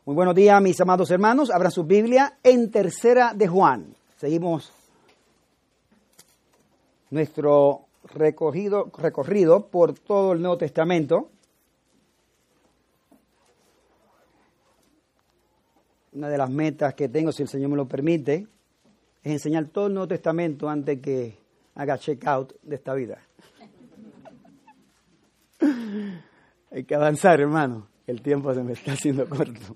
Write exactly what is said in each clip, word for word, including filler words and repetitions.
Muy buenos días, mis amados hermanos. Abran su Biblia en Tercera de Juan. Seguimos nuestro recorrido, recorrido por todo el Nuevo Testamento. Una de las metas que tengo, si el Señor me lo permite, es enseñar todo el Nuevo Testamento antes que haga check-out de esta vida. Hay que avanzar, hermano. El tiempo se me está haciendo corto.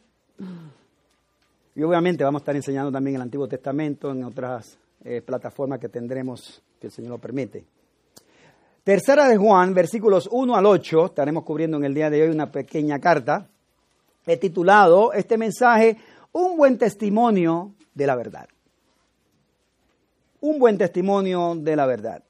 Y obviamente vamos a estar enseñando también el Antiguo Testamento en otras eh, plataformas que tendremos, que el Señor lo permite. Tercera de Juan, versículos uno al ocho, estaremos cubriendo en el día de hoy una pequeña carta. He titulado este mensaje, Un buen testimonio de la verdad. Un buen testimonio de la verdad.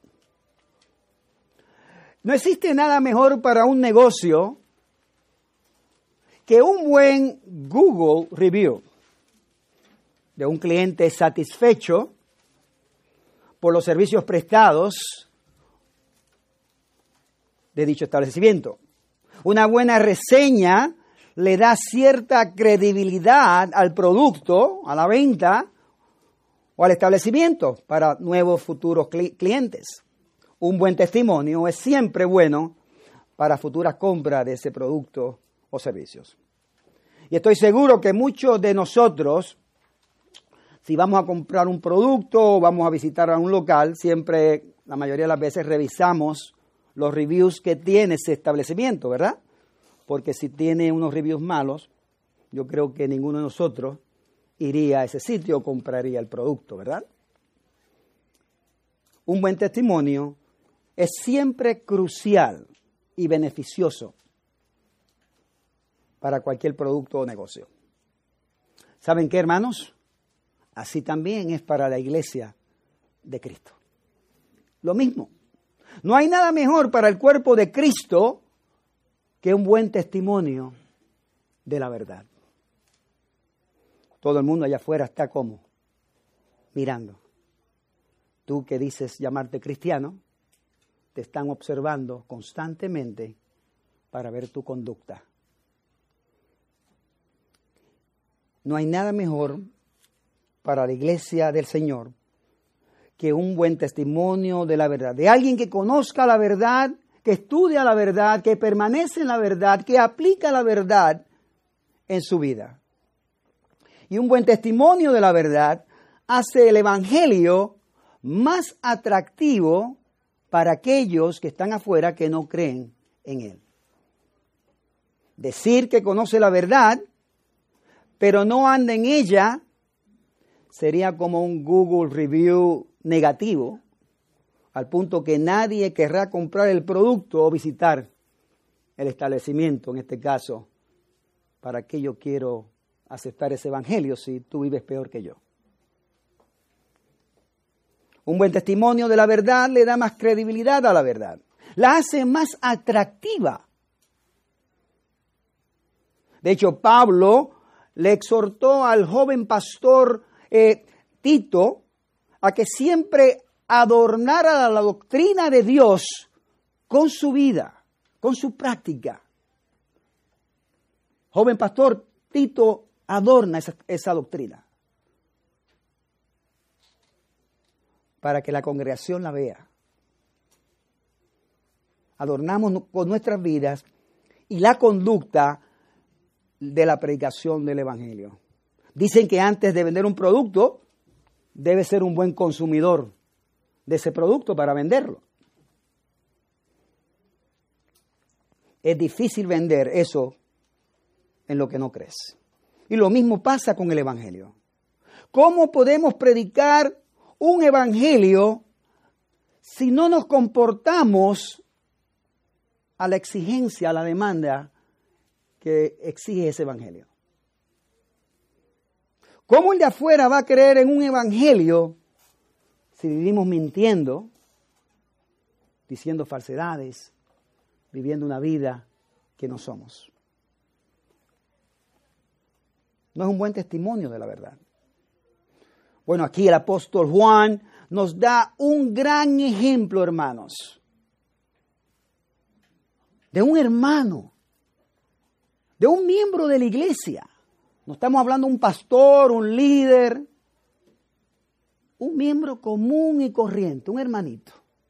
No existe nada mejor para un negocio que un buen Google Review de un cliente satisfecho por los servicios prestados de dicho establecimiento. Una buena reseña le da cierta credibilidad al producto, a la venta o al establecimiento para nuevos futuros cli- clientes. Un buen testimonio es siempre bueno para futuras compras de ese producto o servicios. Y estoy seguro que muchos de nosotros, si vamos a comprar un producto o vamos a visitar a un local, siempre, la mayoría de las veces, revisamos los reviews que tiene ese establecimiento, ¿verdad? Porque si tiene unos reviews malos, yo creo que ninguno de nosotros iría a ese sitio o compraría el producto, ¿verdad? Un buen testimonio es siempre crucial y beneficioso para cualquier producto o negocio. ¿Saben qué, hermanos? Así también es para la iglesia de Cristo. Lo mismo. No hay nada mejor para el cuerpo de Cristo que un buen testimonio de la verdad. Todo el mundo allá afuera está como mirando. Tú que dices llamarte cristiano, te están observando constantemente para ver tu conducta. No hay nada mejor para la iglesia del Señor que un buen testimonio de la verdad. De alguien que conozca la verdad, que estudia la verdad, que permanece en la verdad, que aplica la verdad en su vida. Y un buen testimonio de la verdad hace el Evangelio más atractivo para aquellos que están afuera que no creen en él. Decir que conoce la verdad, pero no anda en ella, sería como un Google Review negativo, al punto que nadie querrá comprar el producto o visitar el establecimiento, en este caso, ¿para qué yo quiero aceptar ese evangelio si tú vives peor que yo? Un buen testimonio de la verdad le da más credibilidad a la verdad, la hace más atractiva. De hecho, Pablo le exhortó al joven pastor eh, Tito a que siempre adornara la doctrina de Dios con su vida, con su práctica. Joven pastor Tito, adorna esa, esa doctrina para que la congregación la vea. Adornamos con nuestras vidas y la conducta de la predicación del Evangelio. Dicen que antes de vender un producto, debe ser un buen consumidor de ese producto para venderlo. Es difícil vender eso en lo que no crees. Y lo mismo pasa con el Evangelio. ¿Cómo podemos predicar un Evangelio si no nos comportamos a la exigencia, a la demanda que exige ese Evangelio? ¿Cómo el de afuera va a creer en un Evangelio si vivimos mintiendo, diciendo falsedades, viviendo una vida que no somos? No es un buen testimonio de la verdad. Bueno, aquí el apóstol Juan nos da un gran ejemplo, hermanos, de un hermano, de un miembro de la iglesia, No estamos hablando de un pastor, un líder, un miembro común y corriente, un hermanito,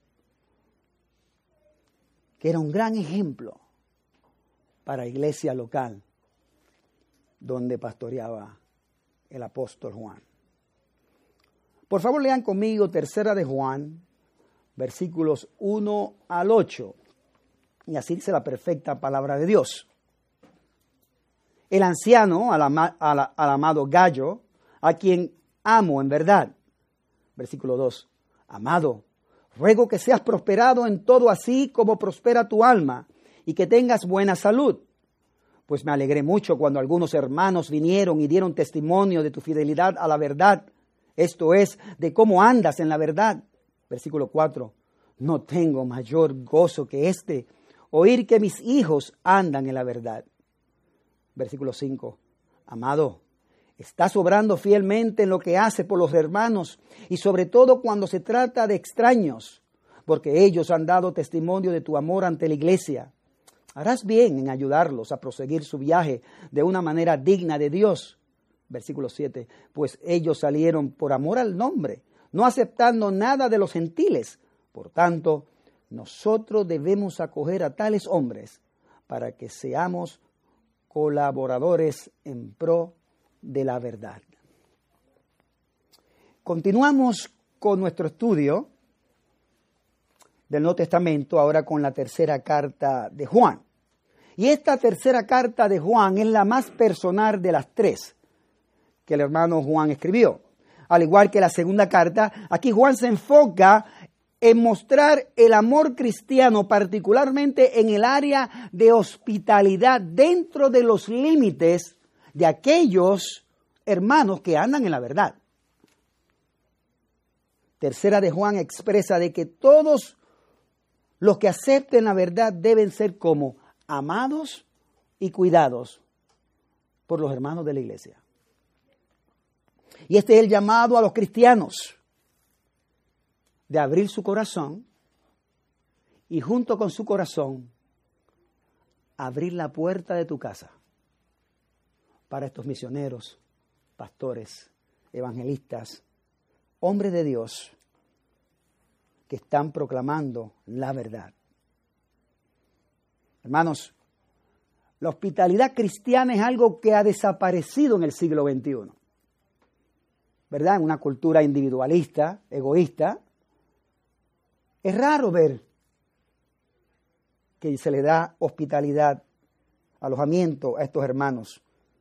que era un gran ejemplo para la iglesia local donde pastoreaba el apóstol Juan. Por favor, lean conmigo Tercera de Juan, versículos uno al ocho. Y así dice la perfecta palabra de Dios. El anciano, al, ama, al, al amado Gallo, a quien amo en verdad. Versículo dos. Amado, ruego que seas prosperado en todo así como prospera tu alma y que tengas buena salud. Pues me alegré mucho cuando algunos hermanos vinieron y dieron testimonio de tu fidelidad a la verdad. Esto es, de cómo andas en la verdad. Versículo cuatro. No tengo mayor gozo que este, oír que mis hijos andan en la verdad. Versículo cinco. Amado, estás obrando fielmente en lo que hace por los hermanos y sobre todo cuando se trata de extraños, porque ellos han dado testimonio de tu amor ante la iglesia. Harás bien en ayudarlos a proseguir su viaje de una manera digna de Dios. Versículo siete. Pues ellos salieron por amor al nombre, no aceptando nada de los gentiles. Por tanto, nosotros debemos acoger a tales hombres para que seamos colaboradores en pro de la verdad. Continuamos con nuestro estudio del Nuevo Testamento, ahora con la tercera carta de Juan. Y esta tercera carta de Juan es la más personal de las tres que el hermano Juan escribió. Al igual que la segunda carta, aquí Juan se enfoca en mostrar el amor cristiano, particularmente en el área de hospitalidad, dentro de los límites de aquellos hermanos que andan en la verdad. Tercera de Juan expresa de que todos los que acepten la verdad deben ser como amados y cuidados por los hermanos de la iglesia. Y este es el llamado a los cristianos de abrir su corazón y junto con su corazón abrir la puerta de tu casa para estos misioneros, pastores, evangelistas, hombres de Dios que están proclamando la verdad. Hermanos, la hospitalidad cristiana es algo que ha desaparecido en el siglo veintiuno. ¿Verdad? En una cultura individualista, egoísta, es raro ver que se le da hospitalidad, alojamiento a estos hermanos.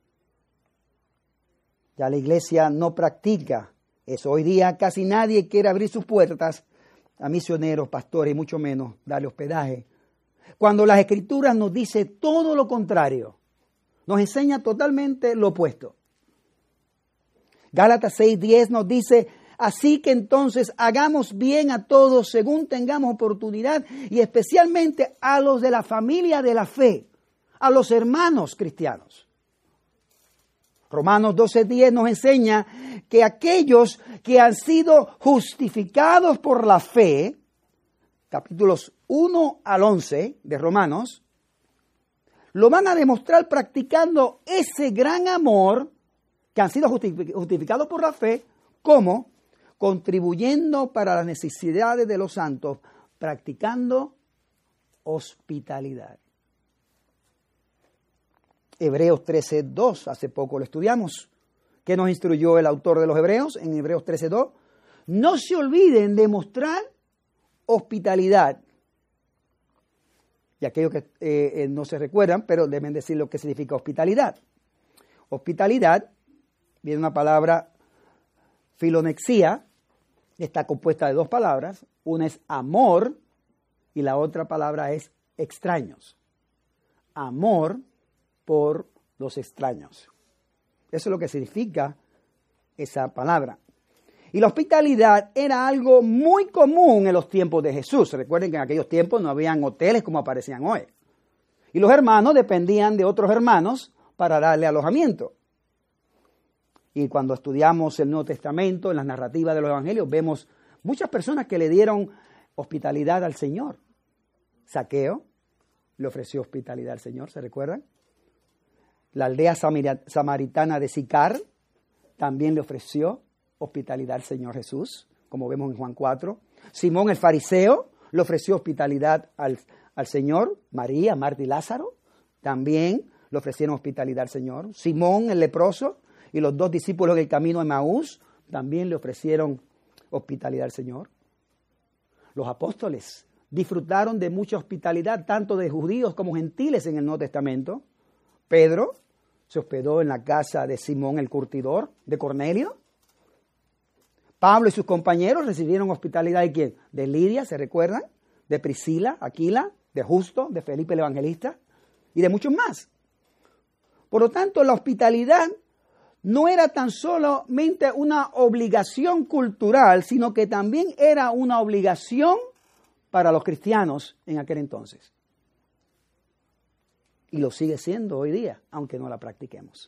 Ya la iglesia no practica eso. Hoy día casi nadie quiere abrir sus puertas a misioneros, pastores, y mucho menos darle hospedaje. Cuando las Escrituras nos dice todo lo contrario, nos enseña totalmente lo opuesto. Gálatas seis diez nos dice: así que entonces hagamos bien a todos según tengamos oportunidad y especialmente a los de la familia de la fe, a los hermanos cristianos. Romanos doce diez nos enseña que aquellos que han sido justificados por la fe, capítulos uno al once de Romanos, lo van a demostrar practicando ese gran amor que han sido justificados por la fe, como contribuyendo para las necesidades de los santos, practicando hospitalidad. Hebreos trece dos, hace poco lo estudiamos. ¿Qué nos instruyó el autor de los Hebreos en Hebreos trece dos? No se olviden de mostrar hospitalidad. Y aquellos que eh, eh, no se recuerdan, pero deben decir lo que significa hospitalidad. Hospitalidad viene una palabra filonexía, está compuesta de dos palabras. Una es amor y la otra palabra es extraños. Amor por los extraños. Eso es lo que significa esa palabra. Y la hospitalidad era algo muy común en los tiempos de Jesús. Recuerden que en aquellos tiempos no habían hoteles como aparecían hoy. Y los hermanos dependían de otros hermanos para darle alojamiento. Y cuando estudiamos el Nuevo Testamento, en las narrativas de los evangelios, vemos muchas personas que le dieron hospitalidad al Señor. Zaqueo le ofreció hospitalidad al Señor, ¿se recuerdan? La aldea samaritana de Sicar también le ofreció hospitalidad al Señor Jesús, como vemos en Juan cuatro. Simón el fariseo le ofreció hospitalidad al, al Señor. María, Marta y Lázaro también le ofrecieron hospitalidad al Señor. Simón el leproso y los dos discípulos en el camino de Emaús también le ofrecieron hospitalidad al Señor. Los apóstoles disfrutaron de mucha hospitalidad, tanto de judíos como gentiles en el Nuevo Testamento. Pedro se hospedó en la casa de Simón el curtidor, de Cornelio. Pablo y sus compañeros recibieron hospitalidad de quién? De Lidia, ¿se recuerdan? De Priscila, Aquila, de Justo, de Felipe el Evangelista y de muchos más. Por lo tanto, la hospitalidad no era tan solamente una obligación cultural, sino que también era una obligación para los cristianos en aquel entonces. Y lo sigue siendo hoy día, aunque no la practiquemos.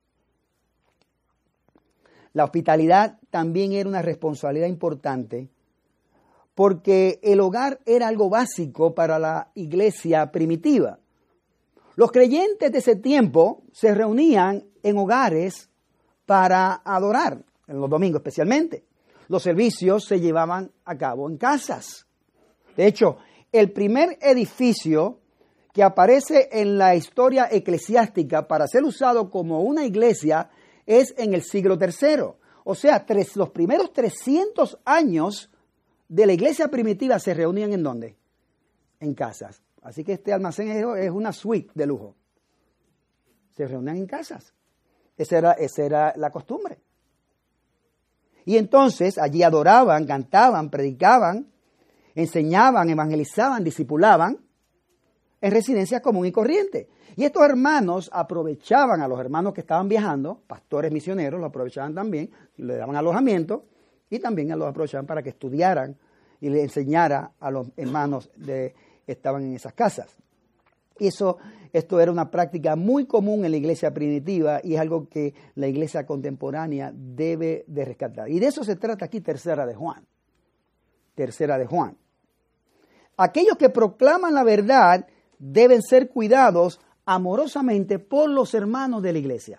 La hospitalidad también era una responsabilidad importante porque el hogar era algo básico para la iglesia primitiva. Los creyentes de ese tiempo se reunían en hogares para adorar, en los domingos especialmente. Los servicios se llevaban a cabo en casas. De hecho, el primer edificio que aparece en la historia eclesiástica para ser usado como una iglesia es en el siglo tercero. O sea, tres, los primeros trescientos años de la iglesia primitiva se reunían ¿en dónde? En casas. Así que este almacén es una suite de lujo. Se reunían en casas. Esa era, esa era la costumbre. Y entonces allí adoraban, cantaban, predicaban, enseñaban, evangelizaban, discipulaban en residencias común y corriente. Y estos hermanos aprovechaban a los hermanos que estaban viajando, pastores misioneros, lo aprovechaban también, le daban alojamiento y también los aprovechaban para que estudiaran y le enseñara a los hermanos de, que estaban en esas casas. Y eso, esto era una práctica muy común en la iglesia primitiva y es algo que la iglesia contemporánea debe de rescatar. Y de eso se trata aquí Tercera de Juan. Tercera de Juan. Aquellos que proclaman la verdad deben ser cuidados amorosamente por los hermanos de la iglesia.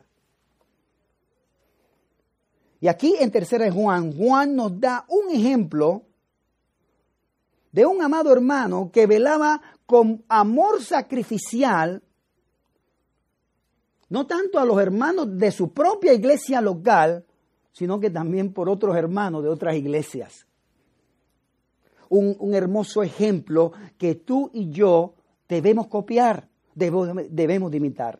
Y aquí en Tercera de Juan, Juan nos da un ejemplo de un amado hermano que velaba con amor sacrificial, no tanto a los hermanos de su propia iglesia local, sino que también por otros hermanos de otras iglesias. Un, un hermoso ejemplo que tú y yo debemos copiar, debemos, debemos de imitar.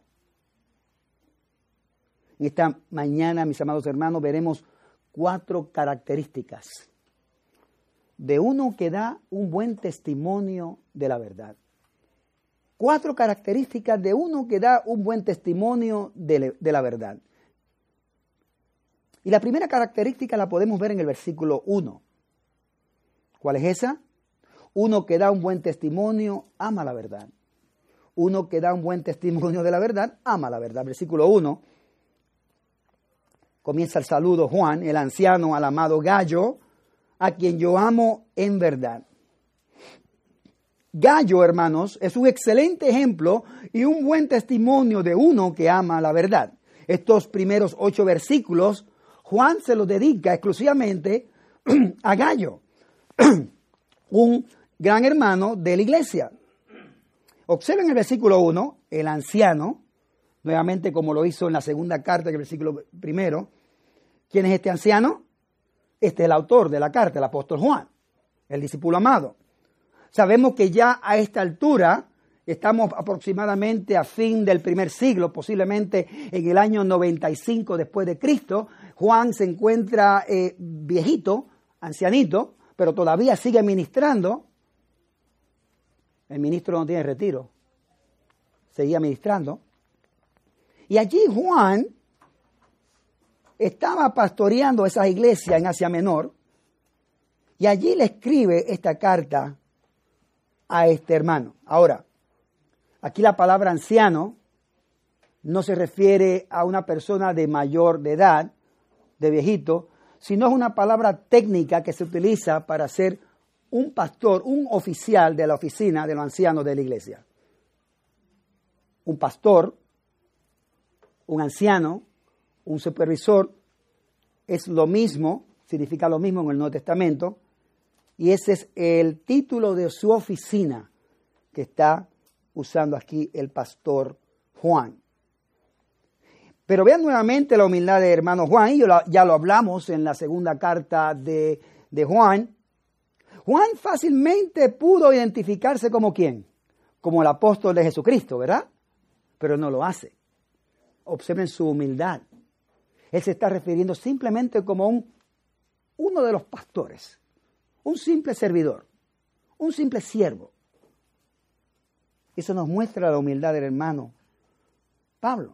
En esta mañana, mis amados hermanos, veremos cuatro características de uno que da un buen testimonio de la verdad. Cuatro características de uno que da un buen testimonio de, de la verdad. Y la primera característica la podemos ver en el versículo uno. ¿Cuál es esa? Uno que da un buen testimonio ama la verdad. Uno que da un buen testimonio de la verdad ama la verdad. Versículo uno. Comienza el saludo Juan, el anciano al amado Gallo, a quien yo amo en verdad. Gallo, hermanos, es un excelente ejemplo y un buen testimonio de uno que ama la verdad. Estos primeros ocho versículos, Juan se los dedica exclusivamente a Gallo, un gran hermano de la iglesia. Observen el versículo uno, el anciano, nuevamente como lo hizo en la segunda carta, en el versículo primero. ¿Quién es este anciano? Este es el autor de la carta, el apóstol Juan, el discípulo amado. Sabemos que ya a esta altura, estamos aproximadamente a fin del primer siglo, posiblemente en el año noventa y cinco después de Cristo. Juan se encuentra eh, viejito, ancianito, pero todavía sigue ministrando. El ministro no tiene retiro, seguía ministrando. Y allí Juan estaba pastoreando esas iglesias en Asia Menor y allí le escribe esta carta a este hermano. Ahora, aquí la palabra anciano no se refiere a una persona de mayor de edad, de viejito, sino es una palabra técnica que se utiliza para ser un pastor, un oficial de la oficina de los ancianos de la iglesia. Un pastor un anciano, un supervisor, es lo mismo, significa lo mismo en el Nuevo Testamento, y ese es el título de su oficina que está usando aquí el pastor Juan. Pero vean nuevamente la humildad de hermano Juan, y ya lo hablamos en la segunda carta de, de Juan. Juan fácilmente pudo identificarse como ¿quién? Como el apóstol de Jesucristo, ¿verdad? Pero no lo hace. Observen su humildad. Él se está refiriendo simplemente como un, uno de los pastores, un simple servidor, un simple siervo. Eso nos muestra la humildad del hermano Pablo.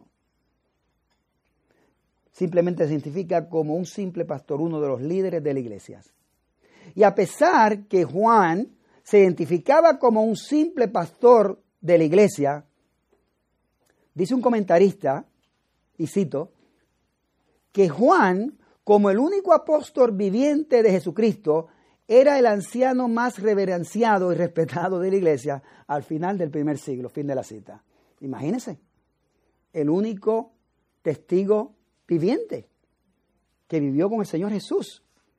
Simplemente se identifica como un simple pastor, uno de los líderes de la iglesia. Y a pesar que Juan se identificaba como un simple pastor de la iglesia, dice un comentarista, y cito, que Juan, como el único apóstol viviente de Jesucristo, era el anciano más reverenciado y respetado de la iglesia al final del primer siglo, fin de la cita. Imagínense, el único testigo viviente que vivió con el Señor Jesús.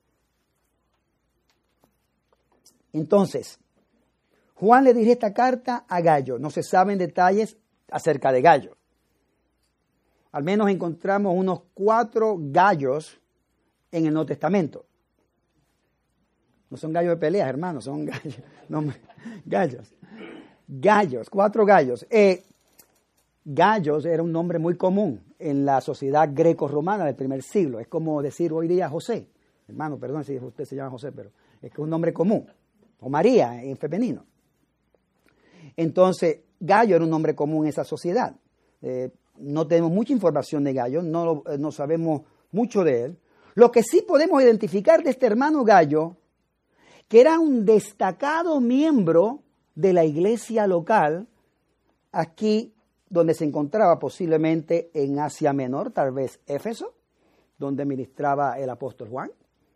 Entonces, Juan le dirige esta carta a Gayo. No se saben detalles acerca de Gayo. Al menos encontramos unos cuatro gallos en el Nuevo Testamento. No son gallos de peleas, hermanos, son gallos. No, gallos. Gallos, cuatro gallos. Eh, gallos era un nombre muy común en la sociedad greco-romana del primer siglo. Es como decir hoy día José. Hermano, perdón si usted se llama José, pero es que es un nombre común. O María en femenino. Entonces, Gallo era un nombre común en esa sociedad. Eh, no tenemos mucha información de Gallo, no, no sabemos mucho de él. Lo que sí podemos identificar de este hermano Gallo, que era un destacado miembro de la iglesia local, aquí donde se encontraba posiblemente en Asia Menor, tal vez Éfeso, donde ministraba el apóstol Juan.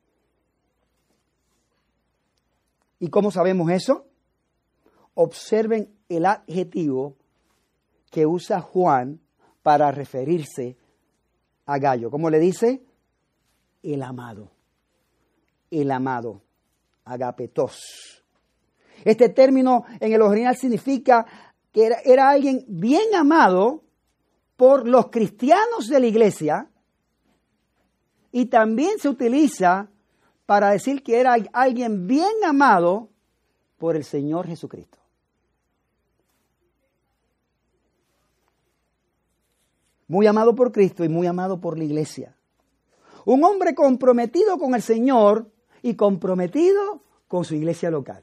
¿Y cómo sabemos eso? Observen el adjetivo que usa Juan para referirse a Gallo. ¿Cómo le dice? El amado. El amado. Agapetos. Este término en el original significa que era, era alguien bien amado por los cristianos de la iglesia, y también se utiliza para decir que era alguien bien amado por el Señor Jesucristo. Muy amado por Cristo y muy amado por la iglesia. Un hombre comprometido con el Señor y comprometido con su iglesia local.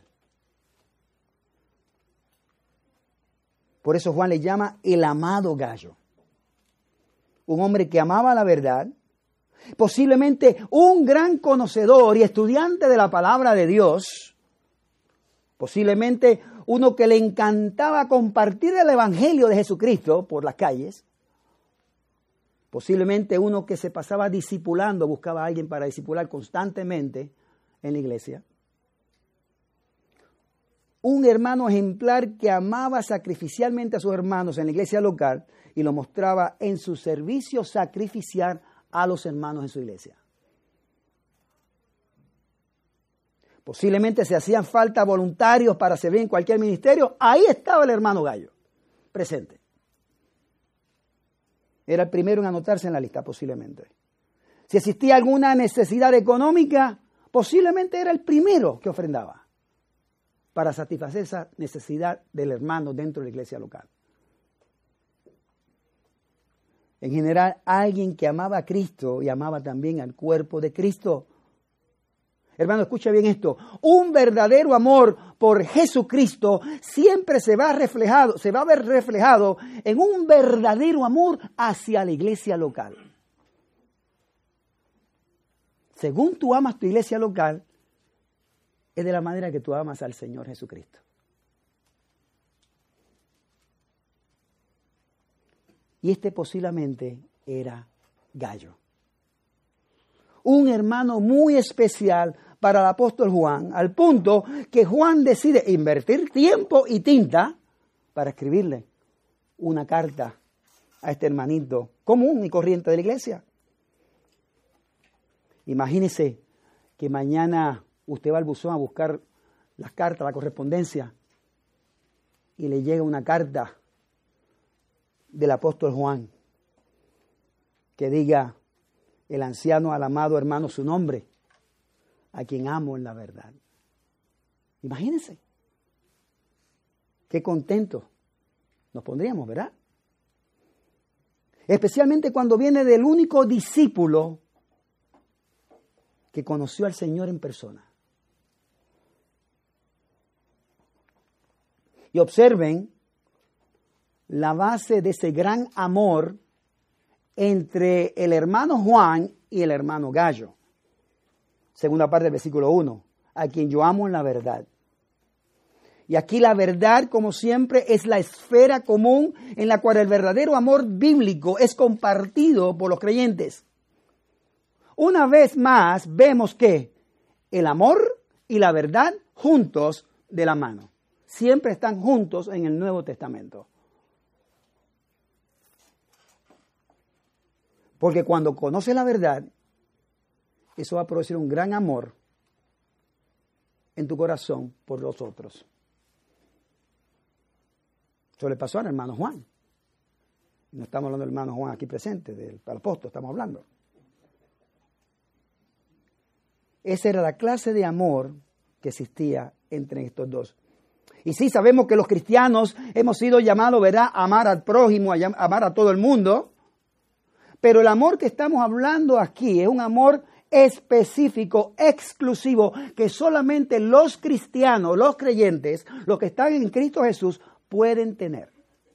Por eso Juan le llama el amado Gallo. Un hombre que amaba la verdad, posiblemente un gran conocedor y estudiante de la palabra de Dios, posiblemente uno que le encantaba compartir el evangelio de Jesucristo por las calles, posiblemente uno que se pasaba discipulando, buscaba a alguien para discipular constantemente en la iglesia. Un hermano ejemplar que amaba sacrificialmente a sus hermanos en la iglesia local y lo mostraba en su servicio sacrificial a los hermanos en su iglesia. Posiblemente se hacían falta voluntarios para servir en cualquier ministerio. Ahí estaba el hermano Gallo, presente. Era el primero en anotarse en la lista, posiblemente. Si existía alguna necesidad económica, posiblemente era el primero que ofrendaba para satisfacer esa necesidad del hermano dentro de la iglesia local. En general, alguien que amaba a Cristo y amaba también al cuerpo de Cristo. Hermano, escucha bien esto. Un verdadero amor por Jesucristo siempre se va reflejado, se va a ver reflejado en un verdadero amor hacia la iglesia local. Según tú amas tu iglesia local, es de la manera que tú amas al Señor Jesucristo. Y este posiblemente era Gallo. Un hermano muy especial para el apóstol Juan, al punto que Juan decide invertir tiempo y tinta para escribirle una carta a este hermanito común y corriente de la iglesia. Imagínese que mañana usted va al buzón a buscar las cartas, la correspondencia, y le llega una carta del apóstol Juan que diga: el anciano al amado hermano su nombre, a quien amo en la verdad. Imagínense. Qué contentos nos pondríamos, ¿verdad? Especialmente cuando viene del único discípulo que conoció al Señor en persona. Y observen la base de ese gran amor entre el hermano Juan y el hermano Gallo. Segunda parte del versículo uno, a quien yo amo en la verdad. Y aquí la verdad, como siempre, es la esfera común en la cual el verdadero amor bíblico es compartido por los creyentes. Una vez más vemos que el amor y la verdad juntos de la mano. Siempre están juntos en el Nuevo Testamento. Porque cuando conoces la verdad, eso va a producir un gran amor en tu corazón por los otros. Eso le pasó al hermano Juan. No estamos hablando del hermano Juan aquí presente, del apóstol, estamos hablando. Esa era la clase de amor que existía entre estos dos. Y sí, sabemos que los cristianos hemos sido llamados, ¿verdad?, a amar al prójimo, a amar a todo el mundo. Pero el amor que estamos hablando aquí es un amor específico, exclusivo, que solamente los cristianos, los creyentes, los que están en Cristo Jesús, pueden tener.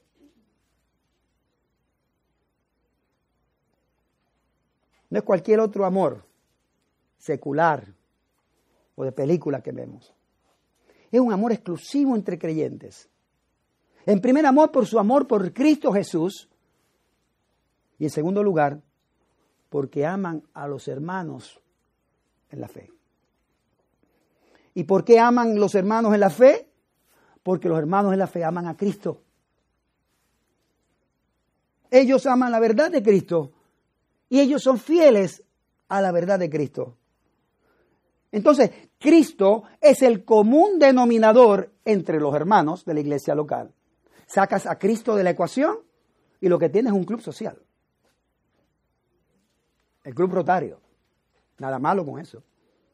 No es cualquier otro amor secular o de película que vemos. Es un amor exclusivo entre creyentes. En primer amor, por su amor por Cristo Jesús. Y en segundo lugar, porque aman a los hermanos en la fe. ¿Y por qué aman los hermanos en la fe? Porque los hermanos en la fe aman a Cristo. Ellos aman la verdad de Cristo y ellos son fieles a la verdad de Cristo. Entonces, Cristo es el común denominador entre los hermanos de la iglesia local. Sacas a Cristo de la ecuación y lo que tienes es un club social. El club Rotario. Nada malo con eso.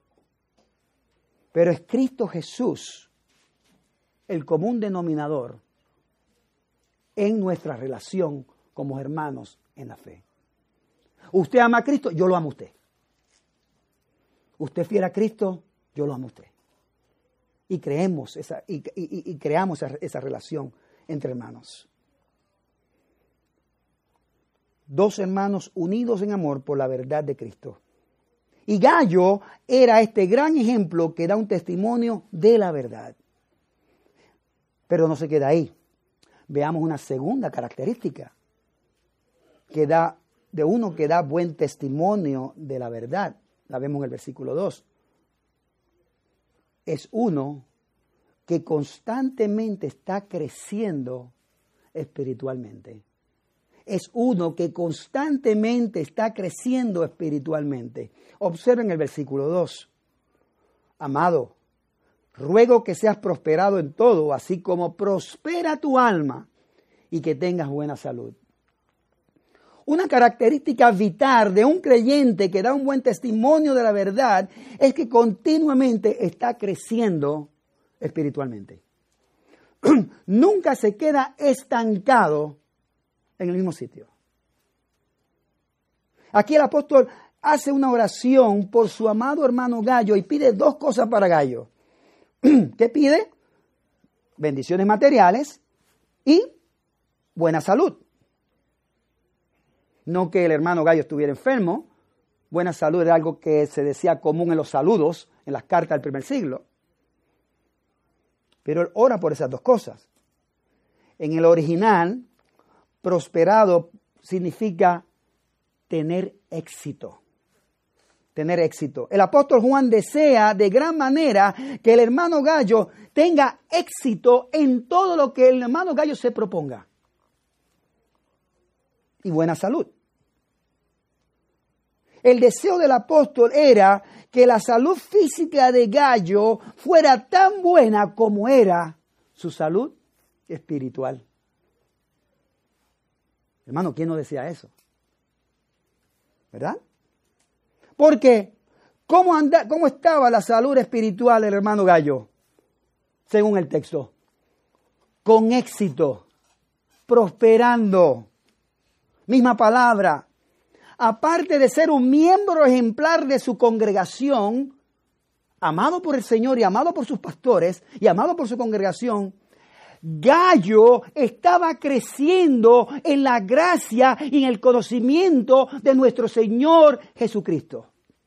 Pero es Cristo Jesús el común denominador en nuestra relación como hermanos en la fe. Usted ama a Cristo, yo lo amo a usted. Usted fiel a Cristo, yo lo amo a usted. Y creemos esa, y, y, y creamos esa, esa relación entre hermanos. Dos hermanos unidos en amor por la verdad de Cristo. Y Gallo era este gran ejemplo que da un testimonio de la verdad. Pero no se queda ahí. Veamos una segunda característica que da, de uno que da buen testimonio de la verdad. La vemos en el versículo dos. Es uno que constantemente está creciendo espiritualmente. Es uno que constantemente está creciendo espiritualmente. Observen el versículo dos. Amado, ruego que seas prosperado en todo, así como prospera tu alma y que tengas buena salud. Una característica vital de un creyente que da un buen testimonio de la verdad es que continuamente está creciendo espiritualmente. Nunca se queda estancado en el mismo sitio. Aquí el apóstol hace una oración por su amado hermano Gallo y pide dos cosas para Gallo. ¿Qué pide? Bendiciones materiales y buena salud. No que el hermano Gallo estuviera enfermo. Buena salud era algo que se decía común en los saludos, en las cartas del primer siglo. Pero él ora por esas dos cosas. En el original, prosperado significa tener éxito. Tener éxito. El apóstol Juan desea de gran manera que el hermano Gallo tenga éxito en todo lo que el hermano Gallo se proponga. y buena salud. El deseo del apóstol era que la salud física de Gallo fuera tan buena como era su salud espiritual. Hermano, ¿quién no desea eso? ¿Verdad? Porque, ¿cómo, anda, ¿cómo estaba la salud espiritual del hermano Gallo? Según el texto. Con éxito, prosperando. Misma palabra. Aparte de ser un miembro ejemplar de su congregación, amado por el Señor y amado por sus pastores y amado por su congregación, Gallo estaba creciendo en la gracia y en el conocimiento de nuestro Señor Jesucristo.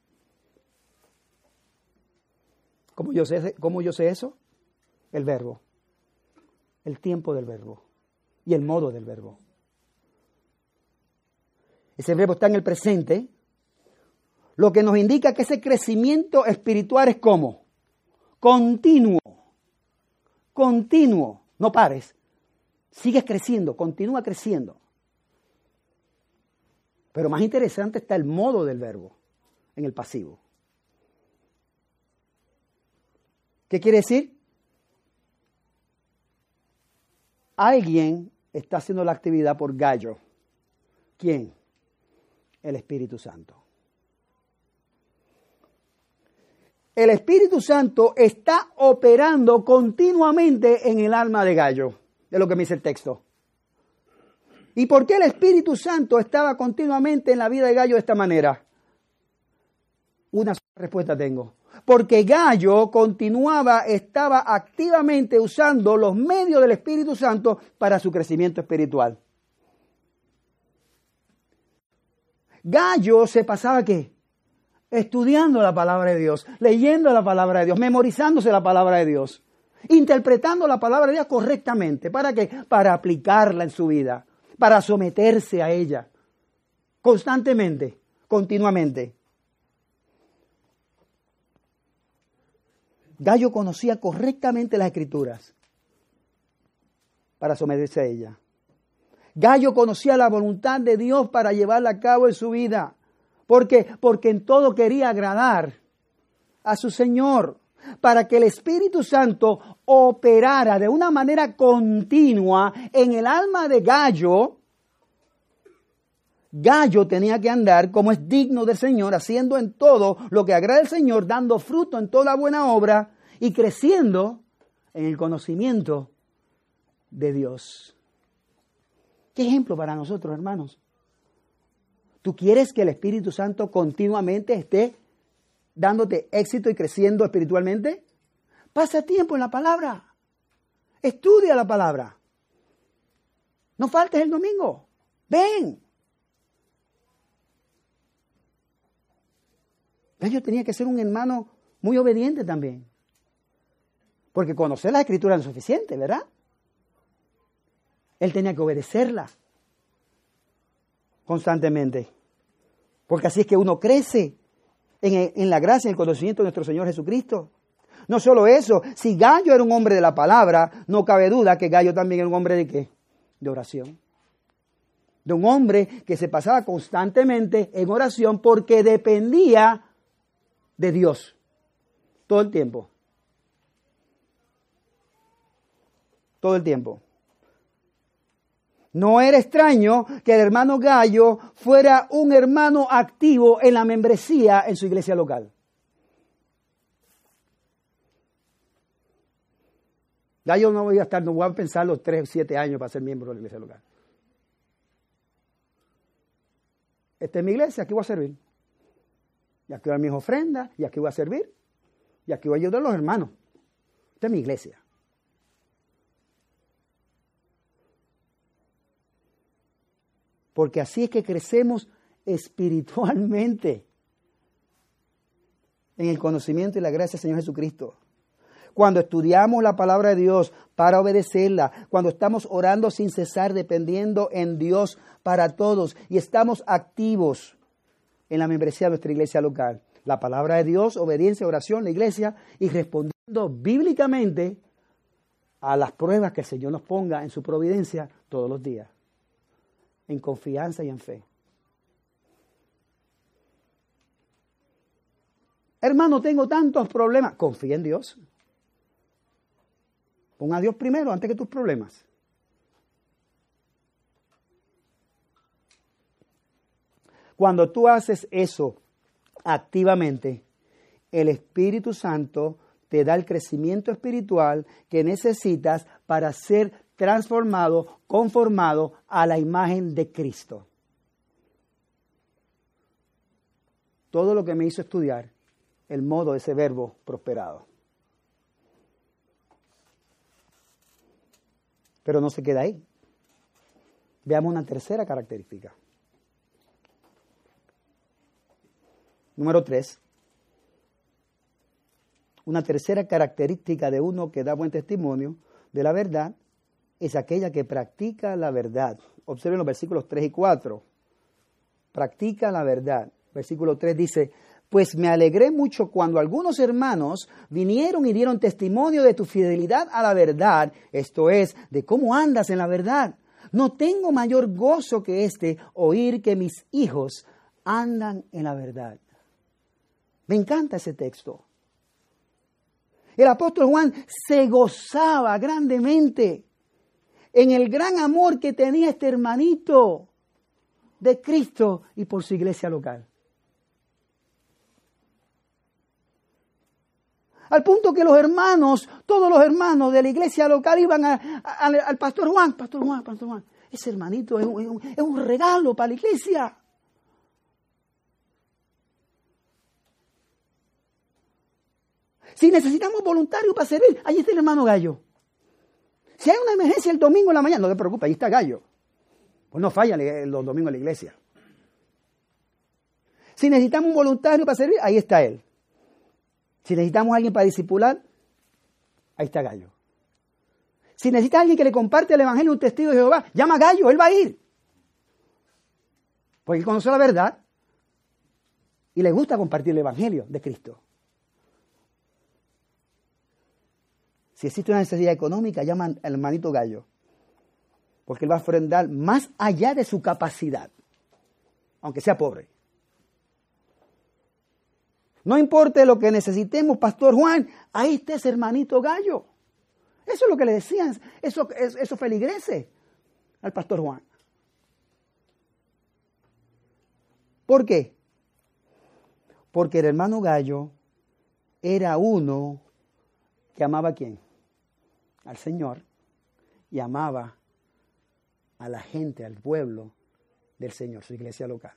¿Cómo yo sé, cómo yo sé eso? El verbo, el tiempo del verbo y el modo del verbo. Ese verbo está en el presente, lo que nos indica que ese crecimiento espiritual es como continuo, continuo, no pares, sigues creciendo, continúa creciendo. Pero más interesante está el modo del verbo en el pasivo. ¿Qué quiere decir? Alguien está haciendo la actividad por Gallo. ¿Quién? El Espíritu Santo. El Espíritu Santo está operando continuamente en el alma de Gallo, de lo que me dice el texto. ¿Y por qué el Espíritu Santo estaba continuamente en la vida de Gallo de esta manera? Una sola respuesta tengo. Porque Gallo continuaba, estaba activamente usando los medios del Espíritu Santo para su crecimiento espiritual. Gallo se pasaba, ¿qué? Estudiando la palabra de Dios, leyendo la palabra de Dios, memorizándose la palabra de Dios, interpretando la palabra de Dios correctamente. ¿Para qué? Para aplicarla en su vida, para someterse a ella, constantemente, continuamente. Gallo conocía correctamente las Escrituras para someterse a ella. Gallo conocía la voluntad de Dios para llevarla a cabo en su vida. ¿Por qué? Porque en todo quería agradar a su Señor, para que el Espíritu Santo operara de una manera continua en el alma de Gallo. Gallo tenía que andar como es digno del Señor, haciendo en todo lo que agrada al Señor, dando fruto en toda buena obra y creciendo en el conocimiento de Dios. ¿Qué ejemplo para nosotros, hermanos? ¿Tú quieres que el Espíritu Santo continuamente esté dándote éxito y creciendo espiritualmente? Pasa tiempo en la palabra. Estudia la palabra. No faltes el domingo. Ven. Gallo tenía que ser un hermano muy obediente también. Porque conocer la Escritura no es suficiente, ¿verdad? Él tenía que obedecerla constantemente. Porque así es que uno crece en, en la gracia y el conocimiento de nuestro Señor Jesucristo. No solo eso, si Gallo era un hombre de la palabra, no cabe duda que Gallo también era un hombre de ¿qué? De oración. De un hombre que se pasaba constantemente en oración porque dependía de Dios todo el tiempo. Todo el tiempo. No era extraño que el hermano Gallo fuera un hermano activo en la membresía en su iglesia local. Gallo no voy a estar, no voy a pensar los tres, siete años para ser miembro de la iglesia local. Esta es mi iglesia, aquí voy a servir. Y aquí voy a dar mis ofrendas, y aquí voy a servir, y aquí voy a ayudar a los hermanos. Esta es mi iglesia. Porque así es que crecemos espiritualmente en el conocimiento y la gracia del Señor Jesucristo. Cuando estudiamos la palabra de Dios para obedecerla, cuando estamos orando sin cesar, dependiendo en Dios para todos y estamos activos en la membresía de nuestra iglesia local. La palabra de Dios, obediencia, oración, la iglesia y respondiendo bíblicamente a las pruebas que el Señor nos ponga en su providencia todos los días. en confianza y en fe. Hermano, tengo tantos problemas. Confía en Dios. Pon a Dios primero antes que tus problemas. Cuando tú haces eso activamente, el Espíritu Santo te da el crecimiento espiritual que necesitas para ser transformado, conformado a la imagen de Cristo. Todo lo que me hizo estudiar el modo de ese verbo prosperado. Pero no se queda ahí. Veamos una tercera característica. Número tres. Una tercera característica de uno que da buen testimonio de la verdad es aquella que practica la verdad. Observen los versículos tres y cuatro. Practica la verdad. Versículo tres dice: pues me alegré mucho cuando algunos hermanos vinieron y dieron testimonio de tu fidelidad a la verdad, esto es, de cómo andas en la verdad. No tengo mayor gozo que este, oír que mis hijos andan en la verdad. Me encanta ese texto. El apóstol Juan se gozaba grandemente en el gran amor que tenía este hermanito de Cristo y por su iglesia local. Al punto que los hermanos, todos los hermanos de la iglesia local iban a, a, al, al pastor Juan, pastor Juan, pastor Juan. Ese hermanito es un, es, un, es un regalo para la iglesia. Si necesitamos voluntarios para servir, ahí está el hermano Gallo. Si hay una emergencia el domingo en la mañana, no te preocupes, ahí está Gallo. Pues no falla los domingos en la iglesia. Si necesitamos un voluntario para servir, ahí está él. Si necesitamos a alguien para discipular, ahí está Gallo. Si necesitas a alguien que le comparte el evangelio, un testigo de Jehová, llama a Gallo, él va a ir. Porque él conoce la verdad y le gusta compartir el evangelio de Cristo. Si existe una necesidad económica, llama al hermanito Gallo. Porque él va a ofrendar más allá de su capacidad, aunque sea pobre. No importa lo que necesitemos, Pastor Juan, ahí está ese hermanito Gallo. Eso es lo que le decían, eso, eso feligrese al Pastor Juan. ¿Por qué? Porque el hermano Gallo era uno que amaba a quién, al Señor, y amaba a la gente, al pueblo del Señor, su iglesia local.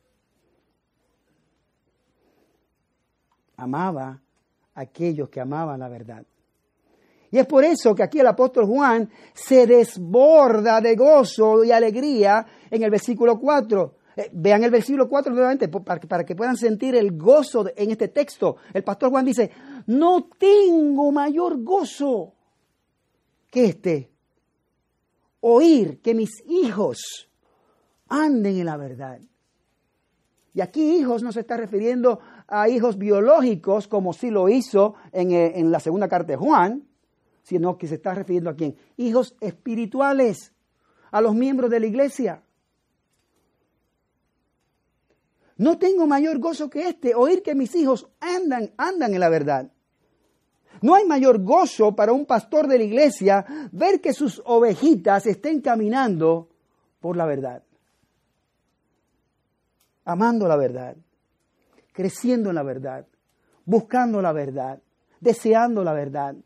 Amaba a aquellos que amaban la verdad. Y es por eso que aquí el apóstol Juan se desborda de gozo y alegría en el versículo cuatro. Eh, vean el versículo cuatro nuevamente para que, para que puedan sentir el gozo de, en este texto. El pastor Juan dice: no tengo mayor gozo que este, oír que mis hijos anden en la verdad. Y aquí hijos no se está refiriendo a hijos biológicos, como sí lo hizo en, en la segunda carta de Juan, sino que se está refiriendo a quién, hijos espirituales, a los miembros de la iglesia. No tengo mayor gozo que este, oír que mis hijos andan, andan en la verdad. No hay mayor gozo para un pastor de la iglesia ver que sus ovejitas estén caminando por la verdad. Amando la verdad, creciendo en la verdad, buscando la verdad, deseando la verdad.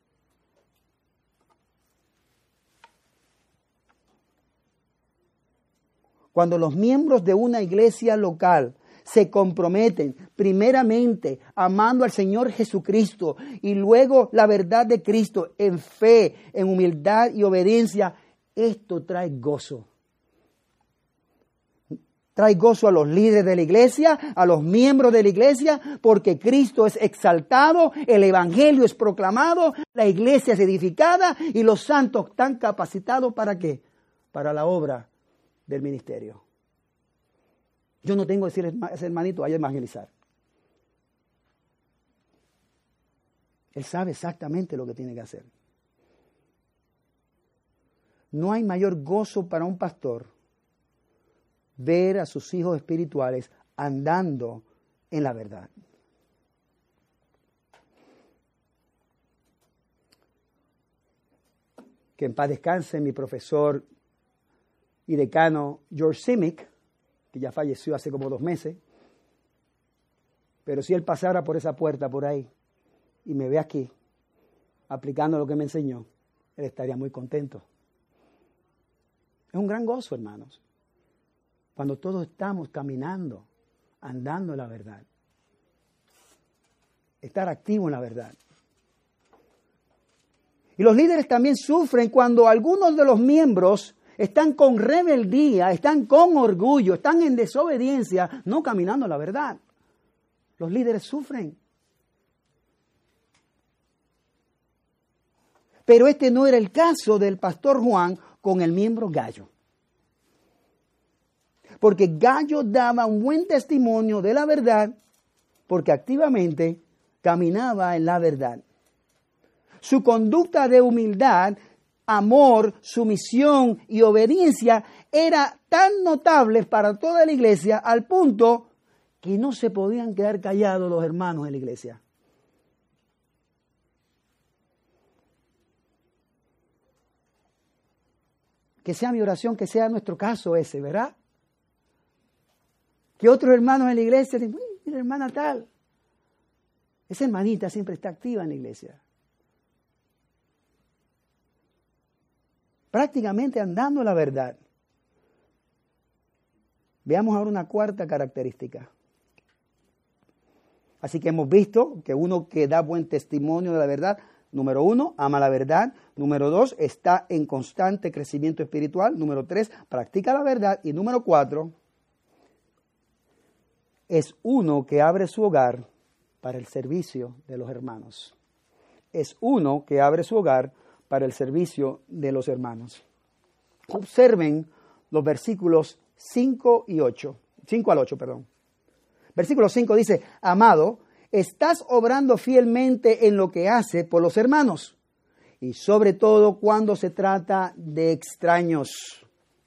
Cuando los miembros de una iglesia local se comprometen primeramente amando al Señor Jesucristo y luego la verdad de Cristo en fe, en humildad y obediencia, esto trae gozo. Trae gozo a los líderes de la iglesia, a los miembros de la iglesia, porque Cristo es exaltado, el evangelio es proclamado, la iglesia es edificada y los santos están capacitados ¿para qué? Para la obra del ministerio. Yo no tengo que decirle a ese hermanito, vaya a evangelizar. Él sabe exactamente lo que tiene que hacer. No hay mayor gozo para un pastor ver a sus hijos espirituales andando en la verdad. Que en paz descanse mi profesor y decano George Simic, que ya falleció hace como dos meses, pero si él pasara por esa puerta por ahí y me ve aquí, aplicando lo que me enseñó, él estaría muy contento. Es un gran gozo, hermanos, cuando todos estamos caminando, andando en la verdad. Estar activo en la verdad. Y los líderes también sufren cuando algunos de los miembros están con rebeldía, están con orgullo, están en desobediencia, no caminando en la verdad. Los líderes sufren. Pero este no era el caso del pastor Juan con el miembro Gallo. Porque Gallo daba un buen testimonio de la verdad, porque activamente caminaba en la verdad. Su conducta de humildad, amor, sumisión y obediencia era tan notable para toda la iglesia al punto que no se podían quedar callados los hermanos en la iglesia. Que sea mi oración, que sea nuestro caso ese, ¿verdad? Que otros hermanos en la iglesia dicen, uy, mira hermana tal. Esa hermanita siempre está activa en la iglesia. Prácticamente andando la verdad. Veamos ahora una cuarta característica. Así que hemos visto que uno que da buen testimonio de la verdad, número uno, ama la verdad. Número dos, está en constante crecimiento espiritual. Número tres, practica la verdad. Y número cuatro, es uno que abre su hogar para el servicio de los hermanos. Es uno que abre su hogar para el servicio de los hermanos. Observen los versículos cinco y ocho. cinco al ocho, perdón. Versículo cinco dice, amado, estás obrando fielmente en lo que hace por los hermanos, y sobre todo cuando se trata de extraños.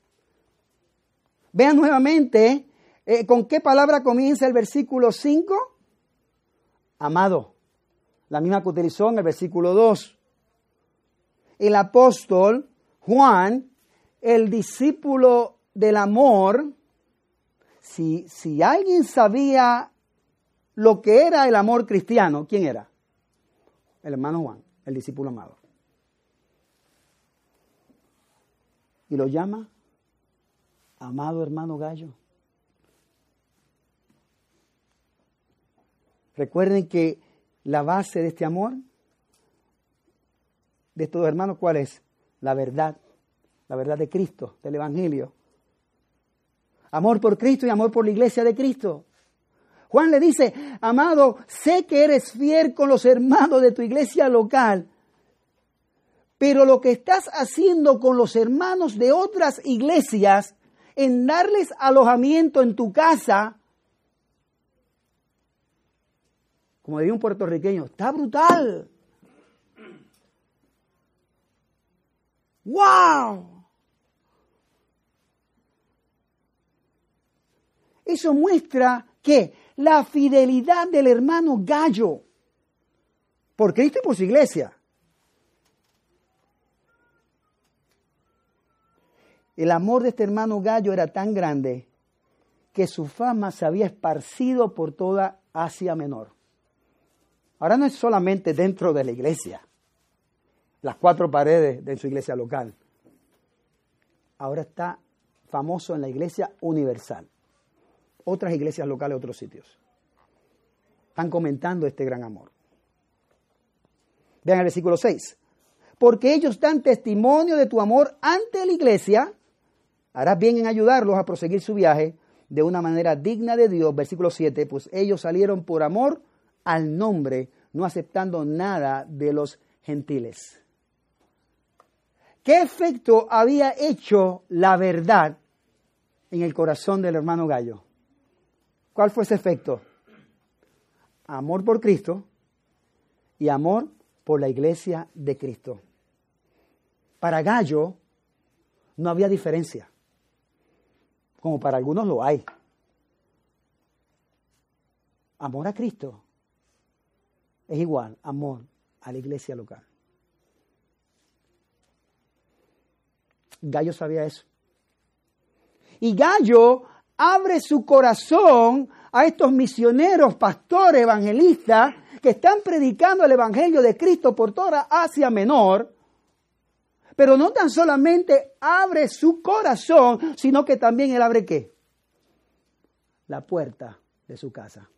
Vean nuevamente, eh, ¿con qué palabra comienza el versículo cinco? Amado. La misma que utilizó en el versículo dos. El apóstol Juan, el discípulo del amor, si, si alguien sabía lo que era el amor cristiano, ¿quién era? El hermano Juan, el discípulo amado. Y lo llama amado hermano Gallo. Recuerden que la base de este amor, de estos dos hermanos, ¿cuál es? La verdad, la verdad de Cristo, del Evangelio. Amor por Cristo y amor por la iglesia de Cristo. Juan le dice, amado, sé que eres fiel con los hermanos de tu iglesia local, pero lo que estás haciendo con los hermanos de otras iglesias, en darles alojamiento en tu casa, como diría un puertorriqueño, está brutal. ¡Wow! Eso muestra que la fidelidad del hermano Gallo por Cristo y por su iglesia. El amor de este hermano Gallo era tan grande que su fama se había esparcido por toda Asia Menor. Ahora no es solamente dentro de la iglesia, las cuatro paredes de su iglesia local. Ahora está famoso en la iglesia universal. Otras iglesias locales, otros sitios. Están comentando este gran amor. Vean el versículo seis. Porque ellos dan testimonio de tu amor ante la iglesia, harás bien en ayudarlos a proseguir su viaje de una manera digna de Dios. Versículo siete. Pues ellos salieron por amor al nombre, no aceptando nada de los gentiles. ¿Qué efecto había hecho la verdad en el corazón del hermano Gallo? ¿Cuál fue ese efecto? Amor por Cristo y amor por la iglesia de Cristo. Para Gallo no había diferencia. como para algunos lo hay. Amor a Cristo es igual amor a la iglesia local. Gallo sabía eso. Y Gallo abre su corazón a estos misioneros, pastores, evangelistas que están predicando el evangelio de Cristo por toda Asia Menor. Pero no tan solamente abre su corazón, sino que también él abre ¿qué? La puerta de su casa.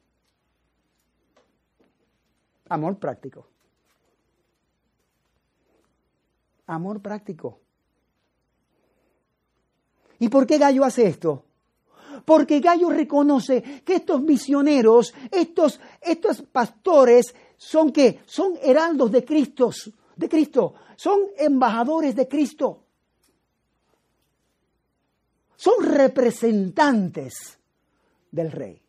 Amor práctico. Amor práctico. ¿Y por qué Gallo hace esto? Porque Gallo reconoce que estos misioneros, estos, estos pastores, son ¿qué? Son heraldos de Cristo, de Cristo. Son embajadores de Cristo. Son representantes del Rey.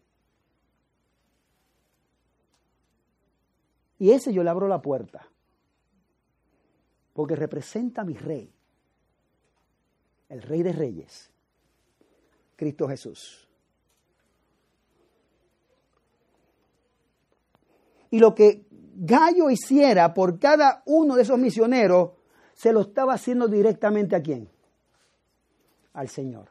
Y ese yo le abro la puerta. Porque representa a mi Rey. El Rey de Reyes. Cristo Jesús. Y lo que Gallo hiciera por cada uno de esos misioneros, se lo estaba haciendo directamente ¿a quién? Al Señor.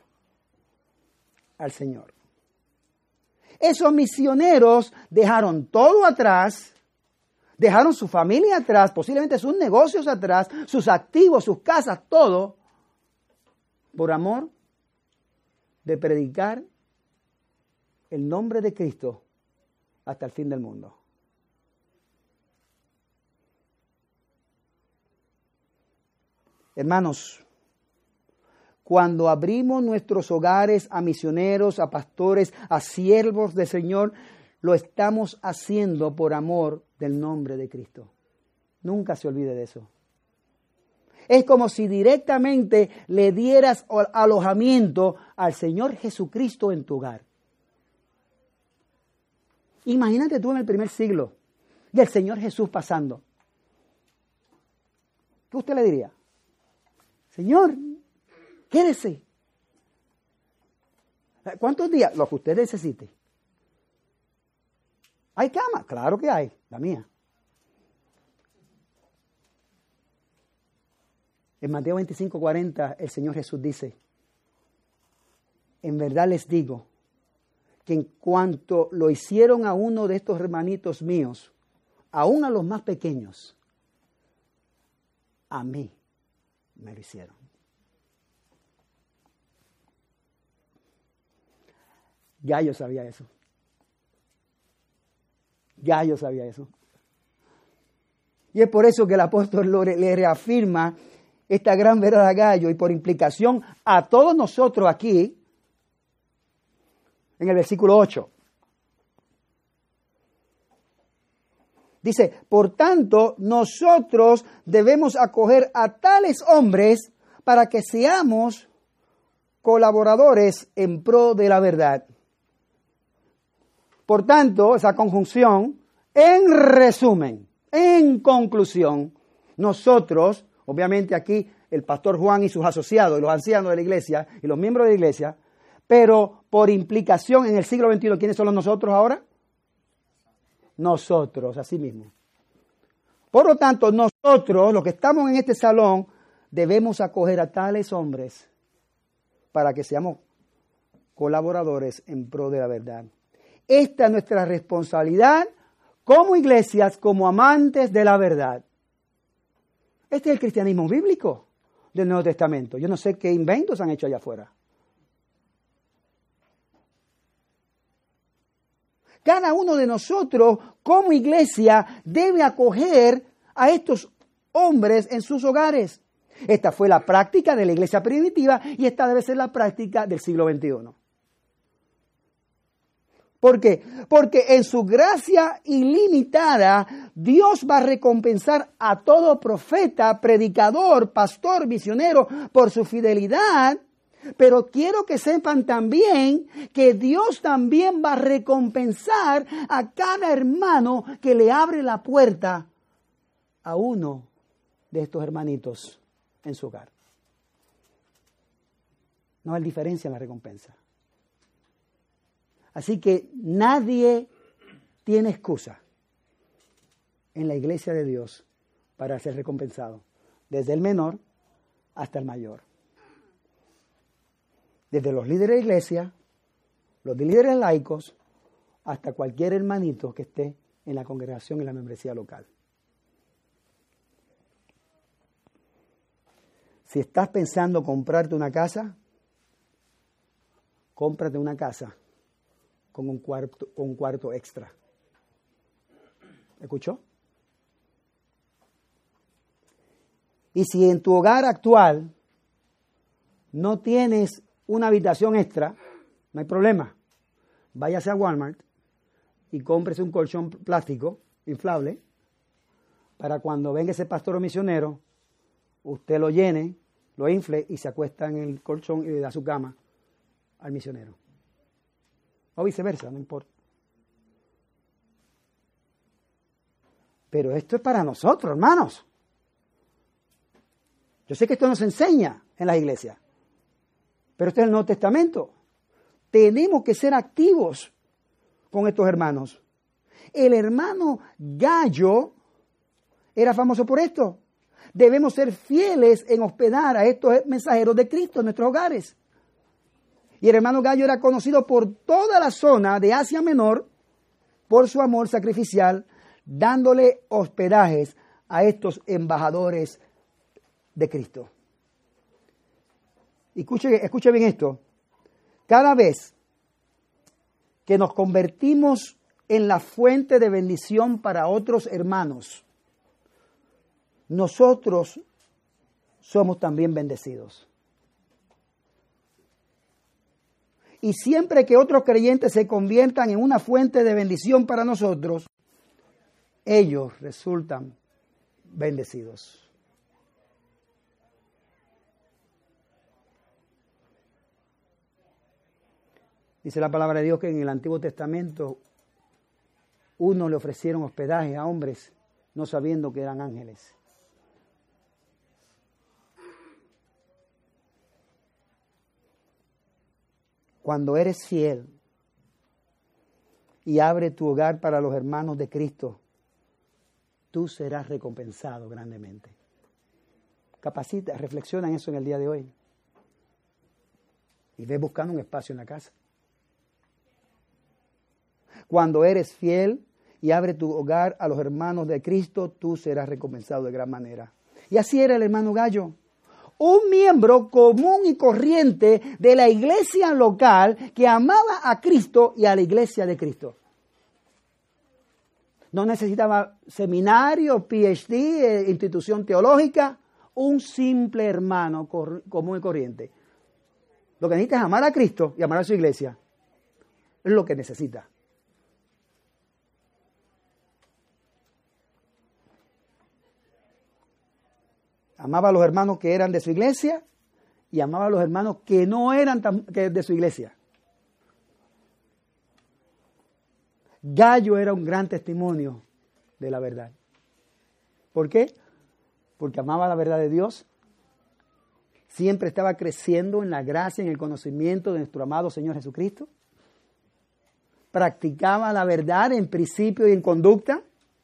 Al Señor. Esos misioneros dejaron todo atrás, dejaron su familia atrás, posiblemente sus negocios atrás, sus activos, sus casas, todo, por amor de predicar el nombre de Cristo hasta el fin del mundo. Hermanos, cuando abrimos nuestros hogares a misioneros, a pastores, a siervos del Señor, lo estamos haciendo por amor del nombre de Cristo. Nunca se olvide de eso. Es como si directamente le dieras alojamiento al Señor Jesucristo en tu hogar. Imagínate tú en el primer siglo y el Señor Jesús pasando. ¿Qué usted le diría? Señor, quédese. ¿Cuántos días? Lo que usted necesite. ¿Hay cama? Claro que hay, la mía. En Mateo veinticinco, cuarenta, el Señor Jesús dice, en verdad les digo, que en cuanto lo hicieron a uno de estos hermanitos míos, aún a los más pequeños, a mí me lo hicieron. Ya yo sabía eso. Ya yo sabía eso. Y es por eso que el apóstol le reafirma esta gran verdad a Gallo y por implicación a todos nosotros aquí en el versículo ocho. Dice, por tanto, nosotros debemos acoger a tales hombres para que seamos colaboradores en pro de la verdad. Por tanto, esa conjunción, en resumen, en conclusión, nosotros, obviamente aquí el pastor Juan y sus asociados, y los ancianos de la iglesia, y los miembros de la iglesia, pero por implicación en el siglo veintiuno, ¿quiénes son los nosotros ahora? Nosotros, así mismo. Por lo tanto, nosotros, los que estamos en este salón, debemos acoger a tales hombres para que seamos colaboradores en pro de la verdad. Esta es nuestra responsabilidad como iglesias, como amantes de la verdad. Este es el cristianismo bíblico del Nuevo Testamento. Yo no sé qué inventos han hecho allá afuera. Cada uno de nosotros, como iglesia, debe acoger a estos hombres en sus hogares. Esta fue la práctica de la iglesia primitiva y esta debe ser la práctica del siglo veintiuno. ¿Por qué? Porque en su gracia ilimitada, Dios va a recompensar a todo profeta, predicador, pastor, misionero por su fidelidad. Pero quiero que sepan también que Dios también va a recompensar a cada hermano que le abre la puerta a uno de estos hermanitos en su hogar. No hay diferencia en la recompensa. Así que nadie tiene excusa en la iglesia de Dios para ser recompensado, desde el menor hasta el mayor. Desde los líderes de iglesia, los líderes laicos, hasta cualquier hermanito que esté en la congregación y la membresía local. Si estás pensando comprarte una casa, cómprate una casa con un cuarto, con un cuarto extra. ¿Escuchó? Y si en tu hogar actual no tienes una habitación extra, no hay problema. Váyase a Walmart y cómprese un colchón plástico inflable para cuando venga ese pastor o misionero, usted lo llene, lo infle y se acuesta en el colchón y le da su cama al misionero. O viceversa, no importa. Pero esto es para nosotros, hermanos. Yo sé que esto no se enseña en las iglesias, pero esto es el Nuevo Testamento. Tenemos que ser activos con estos hermanos. El hermano Gallo era famoso por esto. Debemos ser fieles en hospedar a estos mensajeros de Cristo en nuestros hogares. Y el hermano Gallo era conocido por toda la zona de Asia Menor por su amor sacrificial, dándole hospedajes a estos embajadores de Cristo. Y escuche, escuche bien esto. Cada vez que nos convertimos en la fuente de bendición para otros hermanos, nosotros somos también bendecidos. Y siempre que otros creyentes se conviertan en una fuente de bendición para nosotros, ellos resultan bendecidos. Dice la palabra de Dios que en el Antiguo Testamento unos le ofrecieron hospedaje a hombres no sabiendo que eran ángeles. Cuando eres fiel y abre tu hogar para los hermanos de Cristo, tú serás recompensado grandemente. Capacita, reflexiona en eso en el día de hoy. Y ve buscando un espacio en la casa. Cuando eres fiel y abre tu hogar a los hermanos de Cristo, tú serás recompensado de gran manera. Y así era el hermano Gallo. Un miembro común y corriente de la iglesia local que amaba a Cristo y a la iglesia de Cristo. No necesitaba seminario, P H D, institución teológica, un simple hermano común y corriente. Lo que necesita es amar a Cristo y amar a su iglesia. Es lo que necesita. Amaba a los hermanos que eran de su iglesia y amaba a los hermanos que no eran de su iglesia. Gallo era un gran testimonio de la verdad. ¿Por qué? Porque amaba la verdad de Dios. Siempre estaba creciendo en la gracia y en el conocimiento de nuestro amado Señor Jesucristo. Practicaba la verdad en principio y en conducta.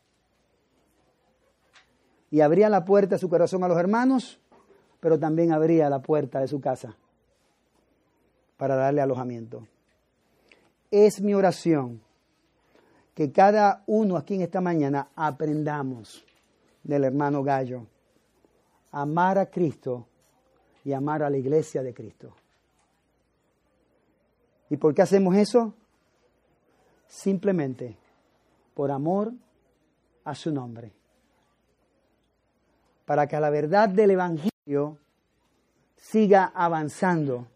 Y abría la puerta de su corazón a los hermanos, pero también abría la puerta de su casa para darle alojamiento. Es mi oración que cada uno aquí en esta mañana aprendamos del hermano Gallo, amar a Cristo y amar a la iglesia de Cristo. ¿Y por qué hacemos eso? Simplemente por amor a su nombre. Para que la verdad del Evangelio siga avanzando.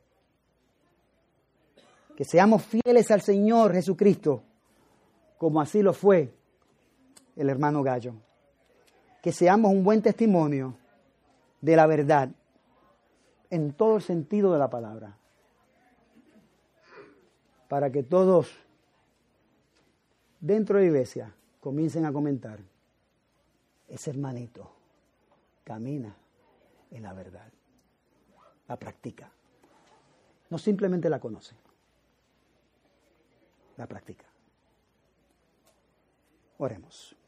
Que seamos fieles al Señor Jesucristo, como así lo fue el hermano Gallo. Que seamos un buen testimonio de la verdad, en todo el sentido de la palabra. Para que todos dentro de la iglesia comiencen a comentar, ese hermanito camina en la verdad, la practica. No simplemente la conoce, la practica. Oremos.